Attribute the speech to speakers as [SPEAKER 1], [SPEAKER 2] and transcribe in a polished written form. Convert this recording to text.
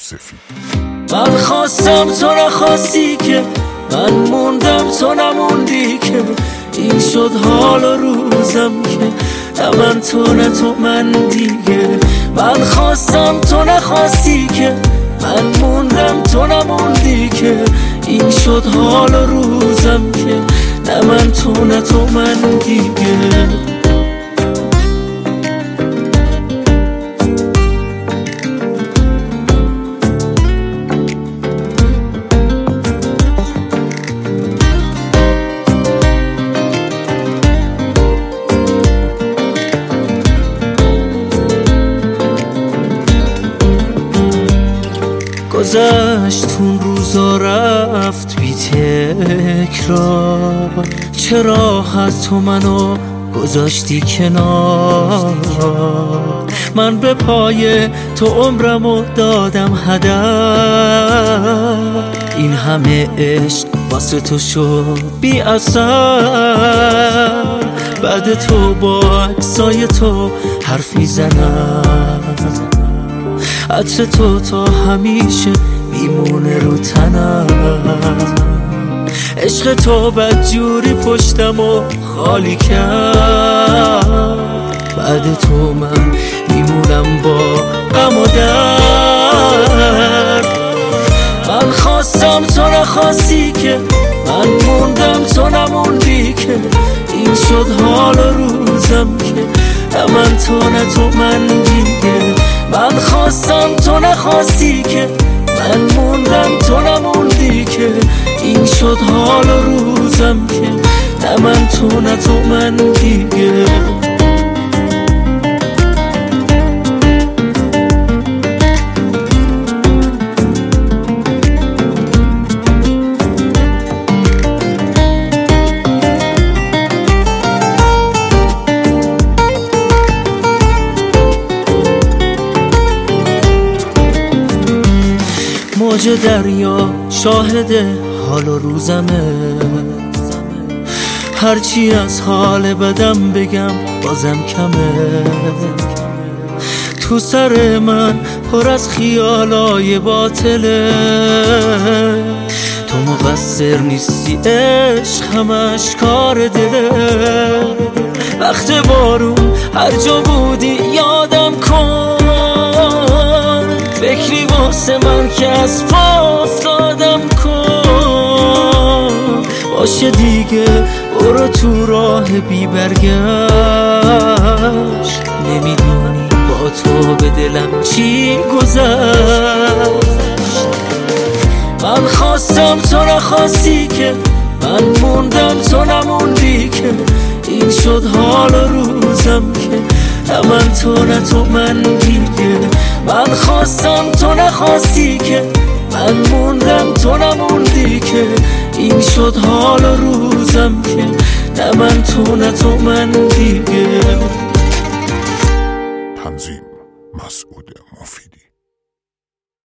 [SPEAKER 1] سفید.
[SPEAKER 2] من خواستم تو نخواستی که، من موندم تو نموندی که، این شد حال و روزم که نه من تو نه تو من دیگه. من خواستم تو نخواستی که، من موندم تو نموندی که، این شد حال و روزم که نه من تو نه تو من دیگه. گذشت اون روزا رفت بی تکرار، چرا از تو منو گذاشتی کنار؟ من به پای تو عمرمو دادم هدر، این همه عشق واسه تو شد بی اثر. بعد تو با عکسای تو حرف میزنم، عطر تو تا همیشه میمونه رو تنم. عشق تو بدجوری پشتم و خالی کرد، بعد تو من میمونم با غم و درد. من خواستم تو نخواستی که، من موندم تو نموندی که، این شد حال و روزم که نه من تو نه تو من دیگه. من خواستم تو نخواستی که، من موندم تو نموندی که، این شد حال و روزم که نه من تو نه تو من دیگه. موج دریا شاهد حال و روزمه، هرچی از حال بدم بگم بازم کمه. تو سر من پر از خیالای باطله، تو مقصر نیستی عشق همش کار دله. وقت بارون هر جا بودی یادم کن، فکری واسه من که از پا افتادم کن. باشه دیگه برو تو راه بی برگشت، نمیدونی با تو به دلم چی گذشت. من خواستم تو نخواستی که، من موندم تو نموندی که، این شد حال و روزم که نه من تو نه تو من دیگه. من خواستم تو نخواستی که، من موندم تو نموندی که، این شد حال و روزم که نه من تو نه تو من دیگه.
[SPEAKER 1] تنظیم مسعود مفید.